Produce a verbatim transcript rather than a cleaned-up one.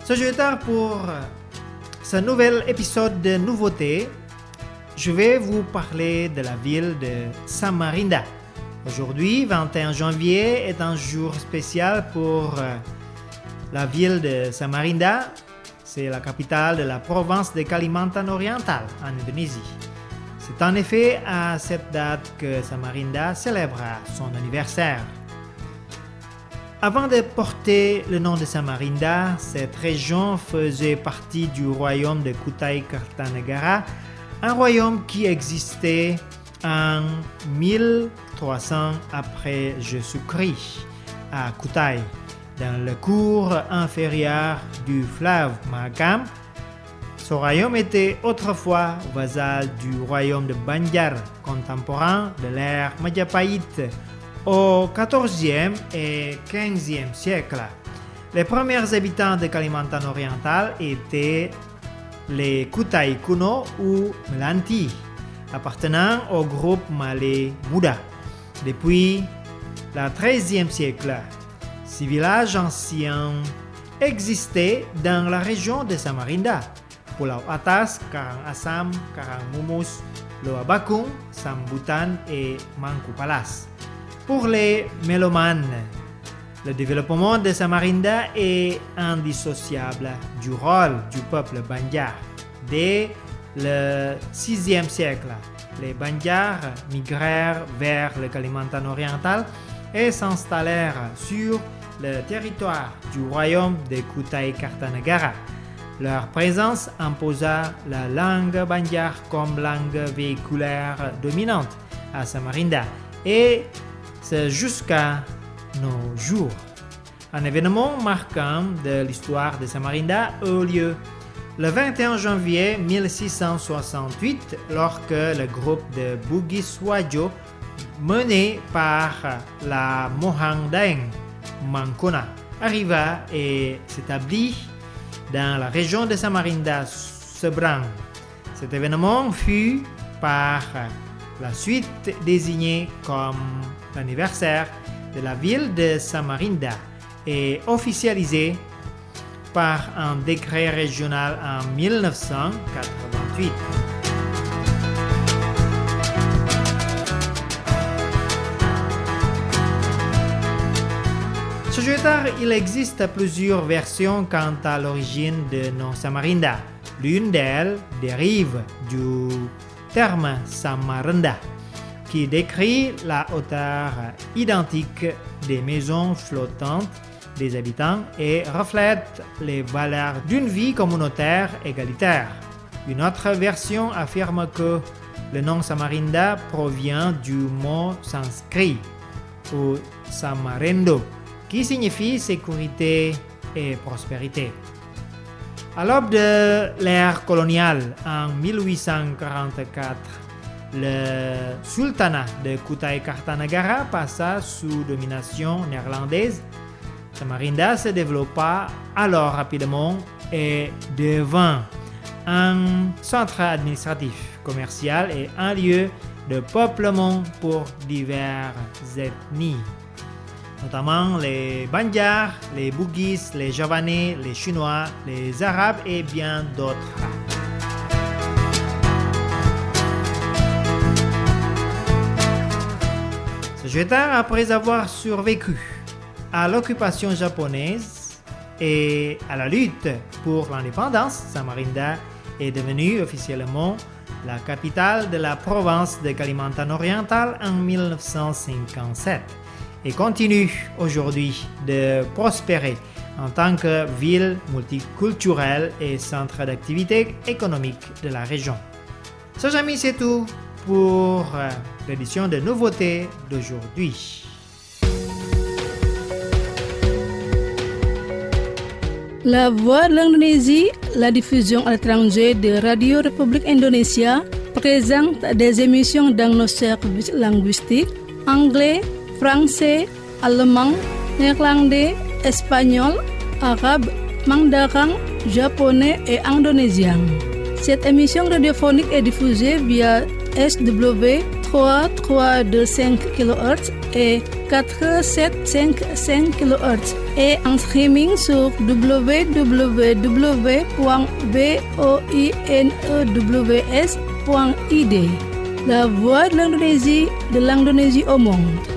Ce jeudi pour ce nouvel épisode de Nouveautés, je vais vous parler de la ville de Samarinda. Aujourd'hui, vingt et un janvier, est un jour spécial pour la ville de Samarinda. C'est la capitale de la province de Kalimantan Oriental en Indonésie. C'est en effet à cette date que Samarinda célébra son anniversaire. Avant de porter le nom de Samarinda, cette région faisait partie du royaume de Kutai Kartanegara, un royaume qui existait en mille trois cents après Jésus-Christ à Kutai, dans le cours inférieur du fleuve Mahakam. Ce royaume était autrefois vassal du royaume de Banjar, contemporain de l'ère Majapahit, au quatorzième et quinzième siècle. Les premiers habitants de Kalimantan Oriental étaient les Kutai Kuno ou Melanti, appartenant au groupe malais Muda. Depuis le treizième siècle, ces villages anciens existaient dans la région de Samarinda: Pulau Atas, Karang Asam, Karang Mumus, Loa Bakung, Sambutan et Mangku Palas. Pour les mélomanes, le développement de Samarinda est indissociable du rôle du peuple Banjar. Dès le sixième siècle, les Banjar migrèrent vers le Kalimantan oriental et s'installèrent sur le territoire du royaume de Kutai Kartanegara. Leur présence imposa la langue Banjar comme langue véhiculaire dominante à Samarinda, et c'est jusqu'à nos jours. Un événement marquant de l'histoire de Samarinda eut lieu le vingt et un janvier mille six cent soixante-huit, lorsque le groupe de Bugis Wajo, mené par la Mohang Daeng Mangkona, arriva et s'établit dans la région de Samarinda Seberang. Cet événement fut par la suite désigné comme l'anniversaire de la ville de Samarinda et officialisé par un décret régional en mille neuf cent quatre-vingt-huit. Ce jour, il existe plusieurs versions quant à l'origine de nom Samarinda. L'une d'elles dérive du terme Samarenda, qui décrit la hauteur identique des maisons flottantes des habitants et reflète les valeurs d'une vie communautaire égalitaire. Une autre version affirme que le nom Samarinda provient du mot sanskrit ou Samarendo, qui signifie sécurité et prospérité. À l'aube de l'ère coloniale, en mille huit cent quarante-quatre, le sultanat de Kutai Kartanegara passa sous domination néerlandaise. Samarinda se développa alors rapidement et devint un centre administratif, commercial et un lieu de peuplement pour diverses ethnies, notamment les Banjar, les Bugis, les Javanais, les Chinois, les Arabes et bien d'autres. Ce jeudi, après avoir survécu à l'occupation japonaise et à la lutte pour l'indépendance, Samarinda est devenue officiellement la capitale de la province de Kalimantan Oriental en mille neuf cent cinquante-sept et continue aujourd'hui de prospérer en tant que ville multiculturelle et centre d'activité économique de la région. Chers amis, c'est tout pour l'édition de Nouveautés d'aujourd'hui. La Voix de l'Indonésie, la diffusion à l'étranger de Radio République Indonésia, présente des émissions dans nos services linguistiques anglais, français, allemand, néerlandais, espagnol, arabe, mandarin, japonais et indonésien. Cette émission radiophonique est diffusée via S W trois trois deux cinq kilohertz et quatre mille sept cent cinquante kilohertz et en streaming sur w w w point voinews point I D. La voix de l'Indonésie, de l'Indonésie au monde.